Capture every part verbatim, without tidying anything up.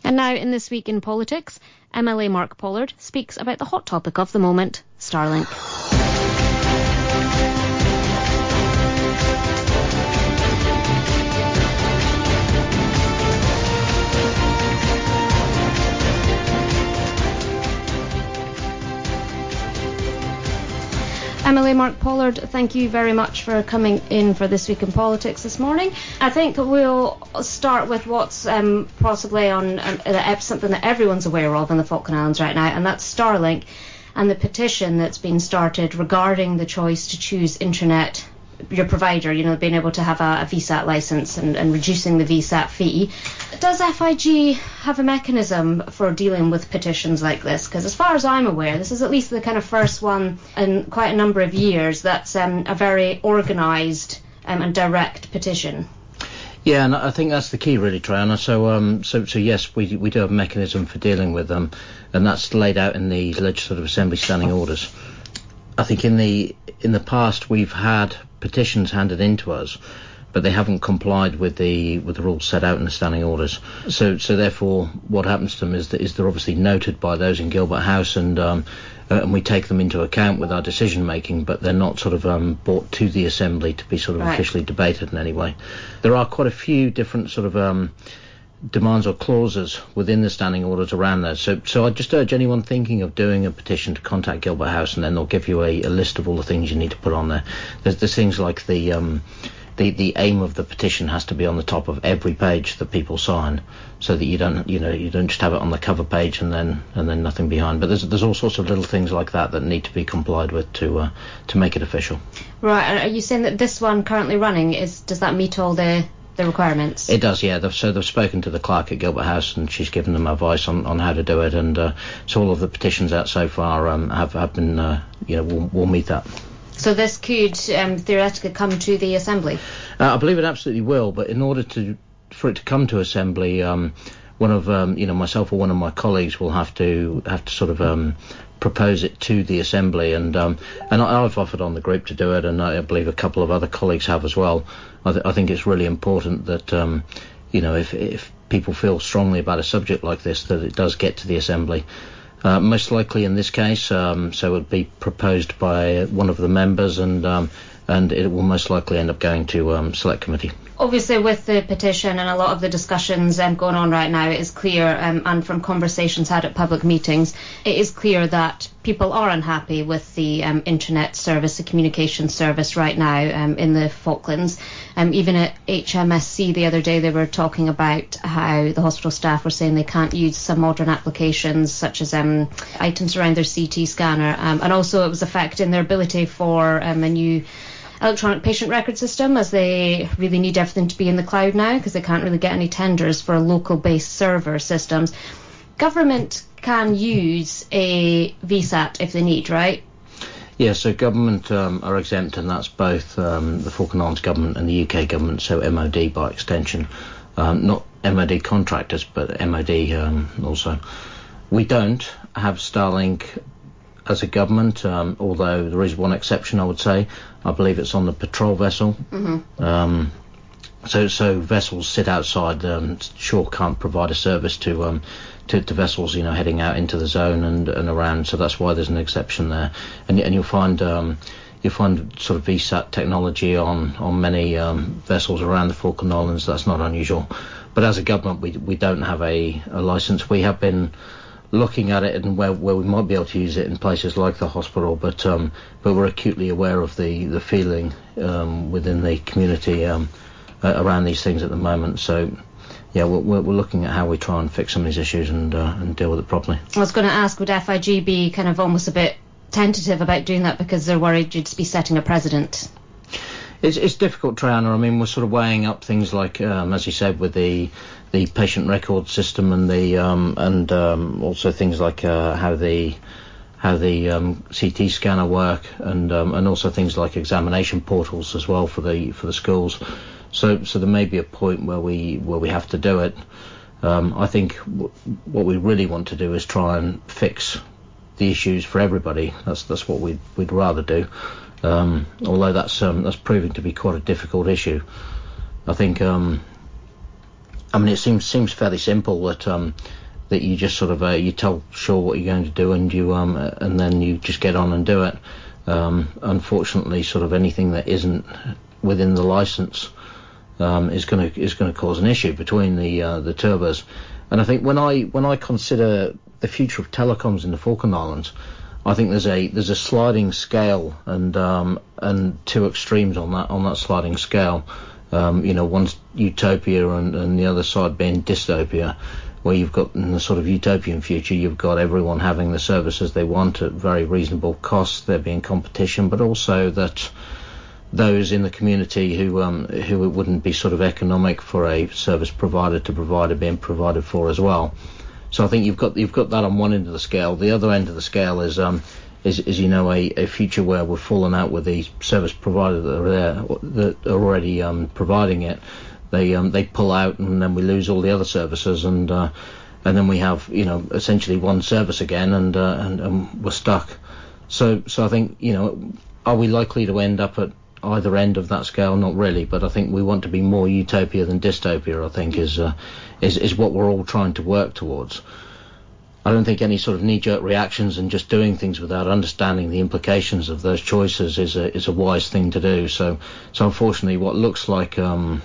And now in This Week in Politics, M L A Mark Pollard speaks about the hot topic of the moment, Starlink. M L A Mark Pollard, thank you very much for coming in for This Week in Politics this morning. I think we'll start with what's um, possibly on um, something that everyone's aware of in the Falkland Islands right now, and that's Starlink and the petition that's been started regarding the choice to choose internet, your provider, you know, being able to have a, a V SAT licence and, and reducing the V SAT fee. Does F I G have a mechanism for dealing with petitions like this? Because as far as I'm aware, this is at least the kind of first one in quite a number of years that's um, a very organised um, and direct petition. Yeah, and I think that's the key, really, Triana. So, um, so, so yes, we we do have a mechanism for dealing with them, and that's laid out in the Legislative Assembly standing orders. I think in the in the past we've had petitions handed in to us, but they haven't complied with the with the rules set out in the standing orders. So so therefore, what happens to them is that is they're obviously noted by those in Gilbert House, and um, uh, and we take them into account with our decision making, but they're not sort of um, brought to the Assembly to be sort of right. officially debated in any way. There are quite a few different sort of um, demands or clauses within the standing orders around that. So so I just urge anyone thinking of doing a petition to contact Gilbert House, and then they'll give you a, a list of all the things you need to put on there. There's, there's things like the um, the the aim of the petition has to be on the top of every page that people sign, so that you don't you know you don't just have it on the cover page and then and then nothing behind. But there's there's all sorts of little things like that that need to be complied with to uh, to make it official. Right. And are you saying that this one currently running is does that meet all the the requirements? It does, yeah. They've, so they've spoken to the clerk at Gilbert House, and she's given them advice on, on how to do it, and uh, so all of the petitions out so far um, have, have been, uh, you know, will, will meet that. So this could um, theoretically come to the Assembly? Uh, I believe it absolutely will, but in order to for it to come to Assembly, um, one of um, you know myself or one of my colleagues will have to have to sort of um, propose it to the Assembly, and um, and I've offered on the group to do it, and I believe a couple of other colleagues have as well. I, th- I think it's really important that um, you know if if people feel strongly about a subject like this, that it does get to the Assembly. Uh, most likely in this case, um, so it would be proposed by one of the members, and um, and it will most likely end up going to um, Select Committee. Obviously, with the petition and a lot of the discussions um, going on right now, it is clear, um, and from conversations had at public meetings, it is clear that people are unhappy with the um, internet service, the communication service right now um, in the Falklands. Um, even at H M S C the other day, they were talking about how the hospital staff were saying they can't use some modern applications, such as um, items around their C T scanner, um, and also it was affecting their ability for um, a new electronic patient record system, as they really need everything to be in the cloud now because they can't really get any tenders for local based server systems. Government can use a V SAT if they need, right? Yeah, so government um, are exempt, and that's both um, the Falkland Islands government and the U K government, so M O D by extension. Um, not M O D contractors, but M O D um, also. We don't have Starlink as a government, um, although there is one exception, I would say. I believe it's on the patrol vessel. Mm-hmm. Um, so so vessels sit outside, um, shore can't provide a service to, um, to to vessels, you know, heading out into the zone and, and around, so that's why there's an exception there. And and you'll find um, you'll find sort of V SAT technology on, on many um, vessels around the Falkland Islands. That's not unusual. But as a government, we we don't have a, a licence. We have been looking at it and where where we might be able to use it in places like the hospital, but um, but we're acutely aware of the the feeling um, within the community um, uh, around these things at the moment. So yeah, we're we're looking at how we try and fix some of these issues and uh, and deal with it properly. I was going to ask, would F I G be kind of almost a bit tentative about doing that because they're worried you'd just be setting a precedent? It's, it's difficult, Triana. I mean, we're sort of weighing up things like, um, as you said, with the the patient record system and the um, and um, also things like uh, how the how the um, C T scanner work, and um, and also things like examination portals as well for the for the schools. So so there may be a point where we where we have to do it. Um, I think w- what we really want to do is try and fix the issues for everybody. That's that's what we'd we'd rather do. Um, although that's um, that's proving to be quite a difficult issue. I think um, I mean, it seems seems fairly simple that um, that you just sort of uh, you tell Shaw what you're going to do, and you um, and then you just get on and do it. Um, unfortunately, sort of anything that isn't within the license um, is going to is going to cause an issue between the uh, the turbos. And I think when I when I consider the future of telecoms in the Falkland Islands, I think there's a there's a sliding scale and um, and two extremes on that on that sliding scale. Um, you know, one's utopia and, and the other side being dystopia, where you've got in the sort of utopian future, you've got everyone having the services they want at very reasonable costs, there being competition, but also that those in the community who um, who it wouldn't be sort of economic for a service provider to provide are being provided for as well. So I think you've got you've got that on one end of the scale. The other end of the scale is um is, is you know a, a future where we're falling out with the service provider that are there that are already um providing it. They um they pull out, and then we lose all the other services, and uh, and then we have you know essentially one service again, and uh, and, and we're stuck. So so I think you know are we likely to end up at either end of that scale? Not really, but I think we want to be more utopia than dystopia. I think is uh, is is what we're all trying to work towards. I don't think any sort of knee-jerk reactions and just doing things without understanding the implications of those choices is a is a wise thing to do. So so unfortunately, what looks like um,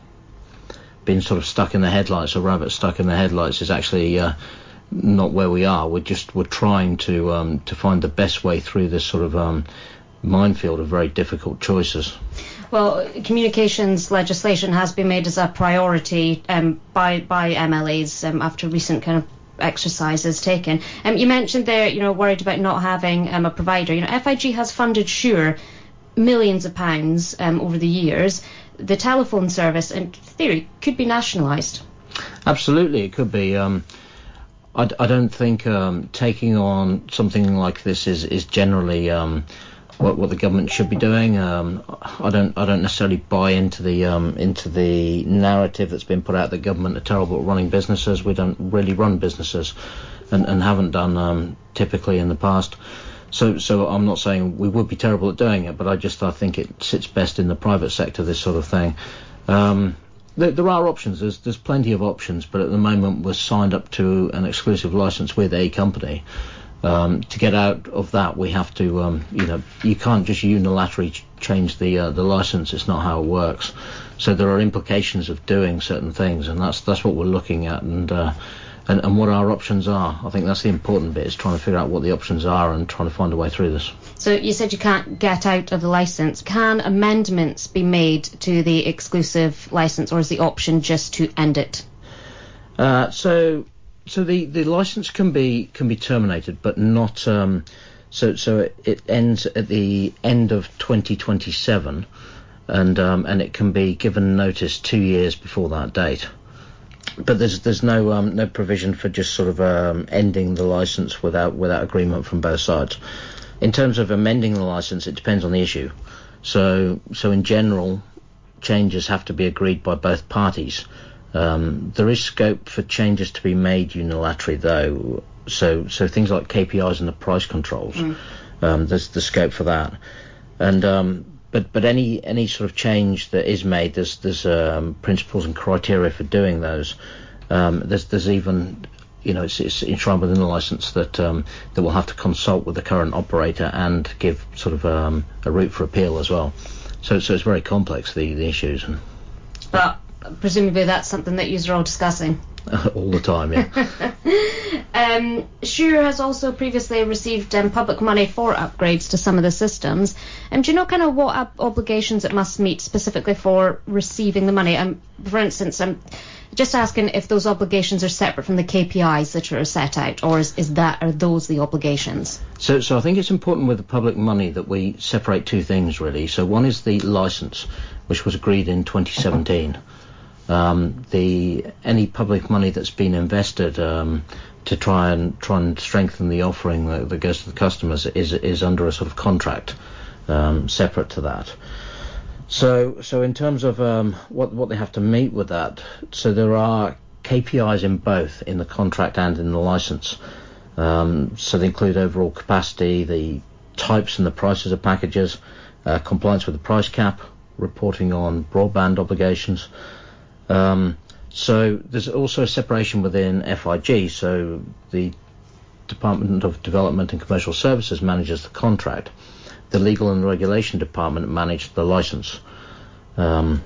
being sort of stuck in the headlights, a rabbit stuck in the headlights, is actually uh, not where we are. We're just we're trying to um, to find the best way through this sort of um, minefield of very difficult choices. Well, communications legislation has been made as a priority um, by by M L As um, after recent kind of exercises taken. Um, you mentioned there, you know, worried about not having um, a provider. You know, F I G has funded Sure millions of pounds um, over the years. The telephone service, in theory, could be nationalised. Absolutely, it could be. Um, I, I don't think um, taking on something like this is is generally um, what what the government should be doing. Um, I don't I don't necessarily buy into the um, into the narrative that's been put out that government are terrible at running businesses. We don't really run businesses, and, and haven't done um, typically in the past. So so I'm not saying we would be terrible at doing it, but I just I think it sits best in the private sector, this sort of thing. Um, there, there are options. There's there's plenty of options, but at the moment we're signed up to an exclusive license with a company. Um, to get out of that, we have to, um, you know, you can't just unilaterally ch- change the uh, the license. It's not how it works. So there are implications of doing certain things, and that's that's what we're looking at, and uh, and and what our options are. I think that's the important bit, is trying to figure out what the options are and trying to find a way through this. So you said you can't get out of the license. Can amendments be made to the exclusive license, or is the option just to end it? Uh, so. So the, the license can be can be terminated, but not um, so so it, it ends at the end of twenty twenty-seven, and um, and it can be given notice two years before that date. But there's there's no um, no provision for just sort of um, ending the license without without agreement from both sides. In terms of amending the license, it depends on the issue. So so in general, changes have to be agreed by both parties. Um, there is scope for changes to be made unilaterally, though. So, so things like K P Is and the price controls, mm. um, there's the scope for that. And um, but but any any sort of change that is made, there's there's um, principles and criteria for doing those. Um, there's there's even you know it's, it's enshrined within the license that um, that we'll have to consult with the current operator and give sort of um, a route for appeal as well. So so it's very complex, the the issues. And but presumably that's something that you're all discussing. All the time, yeah. um, Sure has also previously received um, public money for upgrades to some of the systems. Um, do you know kind of what ob- obligations it must meet specifically for receiving the money? Um, for instance, I'm just asking if those obligations are separate from the K P Is that are set out, or is, is that are those the obligations? So, so I think it's important with the public money that we separate two things really. So one is the licence, which was agreed in twenty seventeen. Um, the any public money that's been invested um, to try and try and strengthen the offering that, that goes to the customers is is under a sort of contract um, separate to that. So so in terms of um, what what they have to meet with that, so there are K P Is in both, in the contract and in the license. Um, so they include overall capacity, the types and the prices of packages, uh, compliance with the price cap, reporting on broadband obligations. Um, So there's also a separation within F I G. So the Department of Development and Commercial Services manages the contract. The Legal and Regulation Department manage the license. Um,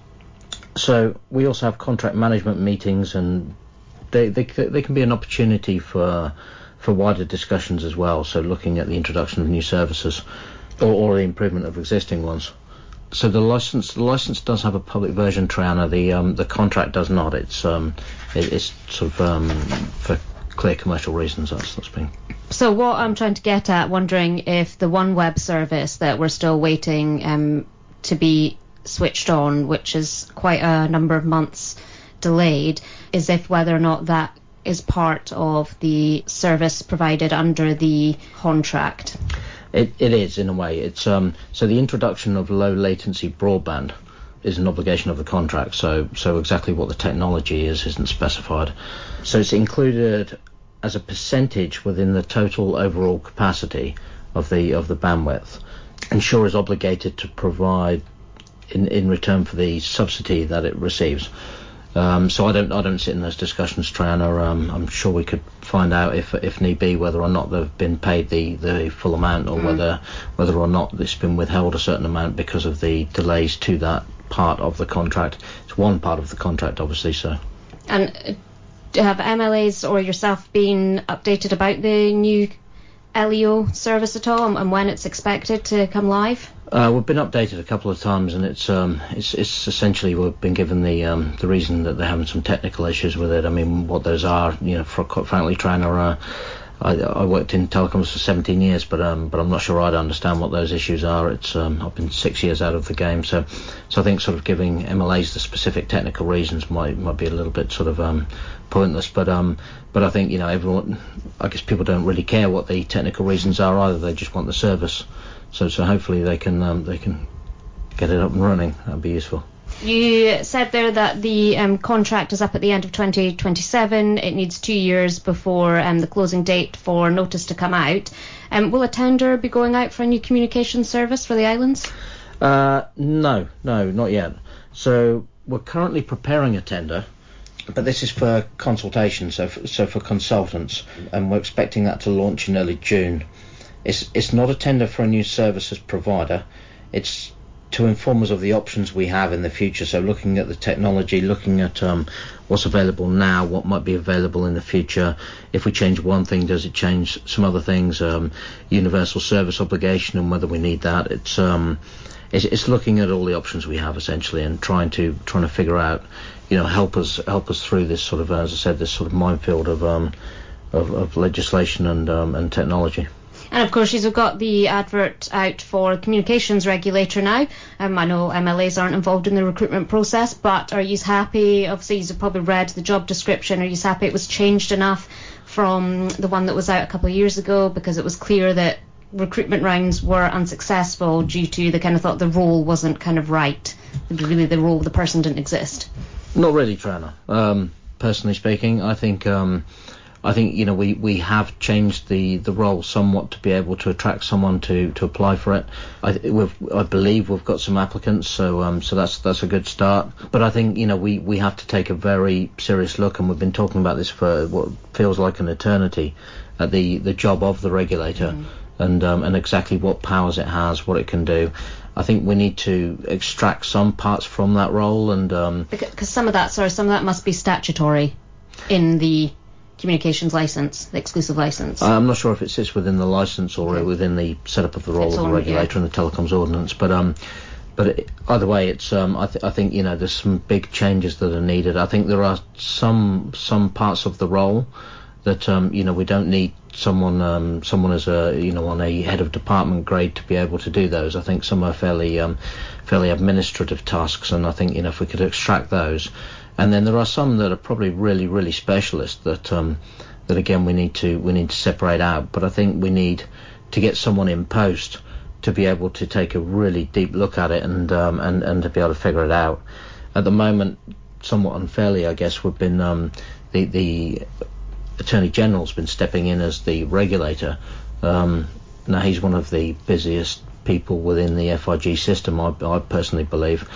so we also have contract management meetings, and they, they they can be an opportunity for for wider discussions as well. So looking at the introduction of new services or, or the improvement of existing ones. So the license the license does have a public version, Triana. The um, the contract does not. It's um it, it's sort of um for clear commercial reasons. That's that's been. So what I'm trying to get at, wondering if the OneWeb service that we're still waiting um to be switched on, which is quite a number of months delayed, is if whether or not that is part of the service provided under the contract. It it is, in a way. It's um so the introduction of low latency broadband is an obligation of the contract. So so exactly what the technology is isn't specified. So it's included as a percentage within the total overall capacity of the of the bandwidth. And Shaw is obligated to provide in in return for the subsidy that it receives. Um, so I don't I don't sit in those discussions, Triana. Um, I'm sure we could find out if if need be whether or not they've been paid the, the full amount, or mm. whether whether or not it's been withheld a certain amount because of the delays to that part of the contract. It's one part of the contract, obviously. So. And have M L As or yourself been updated about the new L E O service at all, and when it's expected to come live? Uh, we've been updated a couple of times, and it's um, it's it's essentially we've been given the um, the reason that they're having some technical issues with it. I mean, what those are, you know, for quite frankly, trying to. Uh, I, I worked in telecoms for seventeen years, but um, but I'm not sure I'd understand what those issues are. It's um, I've been six years out of the game, so so I think sort of giving M L As the specific technical reasons might might be a little bit sort of um, pointless. But um, but I think, you know, everyone, I guess people don't really care what the technical reasons are either. They just want the service. So so hopefully they can um, they can get it up and running. That'd be useful. You said there that the um, contract is up at the end of twenty twenty-seven. It needs two years before um, the closing date for notice to come out. Um, will a tender be going out for a new communication service for the islands? Uh, no, no, not yet. So we're currently preparing a tender, but this is for consultation, so for, so for consultants, and we're expecting that to launch in early June. It's it's not a tender for a new services provider. It's to inform us of the options we have in the future. So looking at the technology, looking at um, what's available now, what might be available in the future. If we change one thing, does it change some other things? Um, universal service obligation, and whether we need that. It's um, it's, it's looking at all the options we have essentially, and trying to trying to figure out, you know, help us help us through this sort of, as I said, this sort of minefield of um, of, of legislation and um, and technology. And of course, you've got the advert out for communications regulator now. Um, I know M L As aren't involved in the recruitment process, but are you happy? Obviously, you've probably read the job description. Are you happy it was changed enough from the one that was out a couple of years ago, because it was clear that recruitment rounds were unsuccessful due to the kind of thought the role wasn't kind of right. Really, the role, the person didn't exist. Not really, Triana. Um, personally speaking, I think. Um, I think, you know, we, we have changed the, the role somewhat to be able to attract someone to, to apply for it. I we've, I believe we've got some applicants, so um so that's that's a good start. But I think, you know, we, we have to take a very serious look, and we've been talking about this for what feels like an eternity, at the, the job of the regulator, mm. and um, and exactly what powers it has, what it can do. I think we need to extract some parts from that role, and um because some of that, sorry, some of that must be statutory in the communications license, the exclusive license. I'm not sure if it sits within the license or okay. within the setup of the role it's of the regulator, yeah, and the telecoms ordinance, but um but it, either way, it's um I, th- I think, you know, there's some big changes that are needed. I think there are some some parts of the role that um you know, we don't need someone um someone as a, you know, on a head of department grade to be able to do those. I think some are fairly um fairly administrative tasks, and I think, you know, if we could extract those. And then there are some that are probably really, really specialist that um, that again we need to we need to separate out. But I think we need to get someone in post to be able to take a really deep look at it, and um, and and to be able to figure it out. At the moment, somewhat unfairly, I guess, we've been um, the the Attorney General's been stepping in as the regulator. Um, now he's one of the busiest people within the F I G system, I, I personally believe.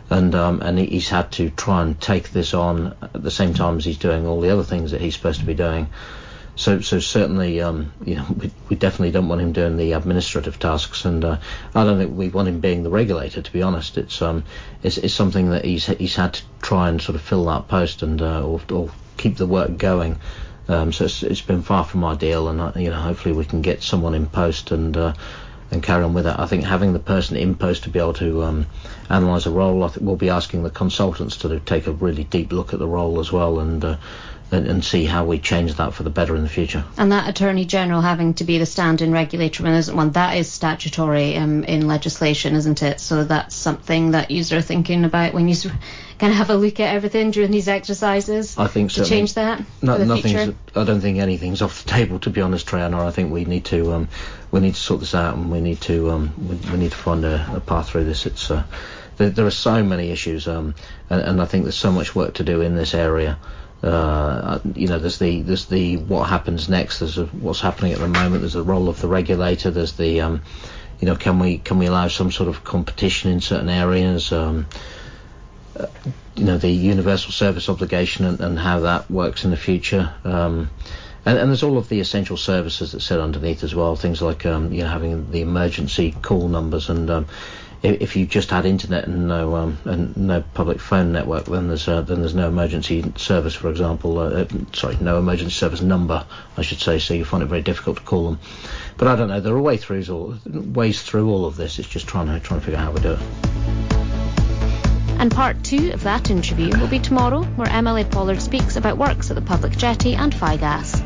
and um, and he's had to try and take this on at the same time as he's doing all the other things that he's supposed to be doing. So, so certainly, um, you know, we, we definitely don't want him doing the administrative tasks, and uh, I don't think we want him being the regulator. To be honest, it's um, it's, it's something that he's he's had to try and sort of fill that post and uh, or, or keep the work going. Um, so it's, it's been far from ideal, and uh, you know, hopefully we can get someone in post and uh, and carry on with it. I think having the person in post to be able to um, analyse a role, I think we'll be asking the consultants to take a really deep look at the role as well, and. Uh, And, and see how we change that for the better in the future. And that Attorney General having to be the stand-in regulator when there isn't one, that is statutory um, in legislation, isn't it? So that's something that you are thinking about when you kind of have a look at everything during these exercises. I think so. To change that no, for the nothing's, future? I don't think anything's off the table, to be honest, Triana. I think we need to um, we need to sort this out, and we need to um, we, we need to find a, a path through this. It's uh, there, there are so many issues, um, and, and I think there's so much work to do in this area. Uh, you know, there's the there's the what happens next. There's a, what's happening at the moment. There's the role of the regulator. There's the um, you know, can we can we allow some sort of competition in certain areas? Um, uh, you know, the universal service obligation and, and how that works in the future. Um, and, and there's all of the essential services that sit underneath as well. Things like um, you know, having the emergency call numbers, and um, if you just had internet and no um, and no public phone network, then there's uh, then there's no emergency service, for example. Uh, sorry, no emergency service number, I should say. So you find it very difficult to call them. But I don't know. There are way through all ways through all of this. It's just trying to trying to figure out how we do it. And part two of that interview will be tomorrow, where M L A Pollard speaks about works at the public jetty and Figas.